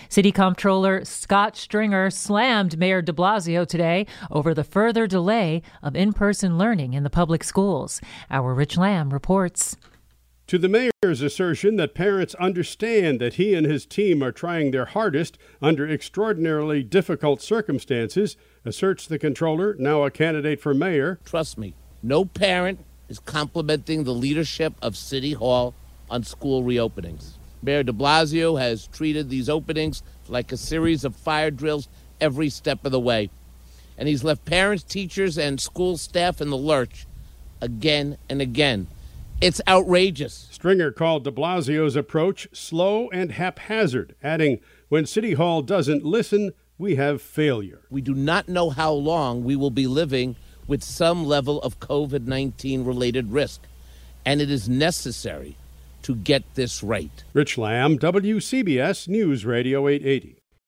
City Comptroller Scott Stringer slammed Mayor de Blasio today over the further delay of in-person learning in the public schools. Our Rich Lamb reports. To the mayor's assertion that parents understand that he and his team are trying their hardest under extraordinarily difficult circumstances, asserts the comptroller, now a candidate for mayor. Trust me, no parent is complimenting the leadership of City Hall on school reopenings. Mayor de Blasio has treated these openings like a series of fire drills every step of the way. And he's left parents, teachers, and school staff in the lurch again and again. It's outrageous. Stringer called de Blasio's approach slow and haphazard, adding, when City Hall doesn't listen, we have failure. We do not know how long we will be living with some level of COVID-19 related risk, and it is necessary to get this right. Rich Lamb, WCBS News Radio 880.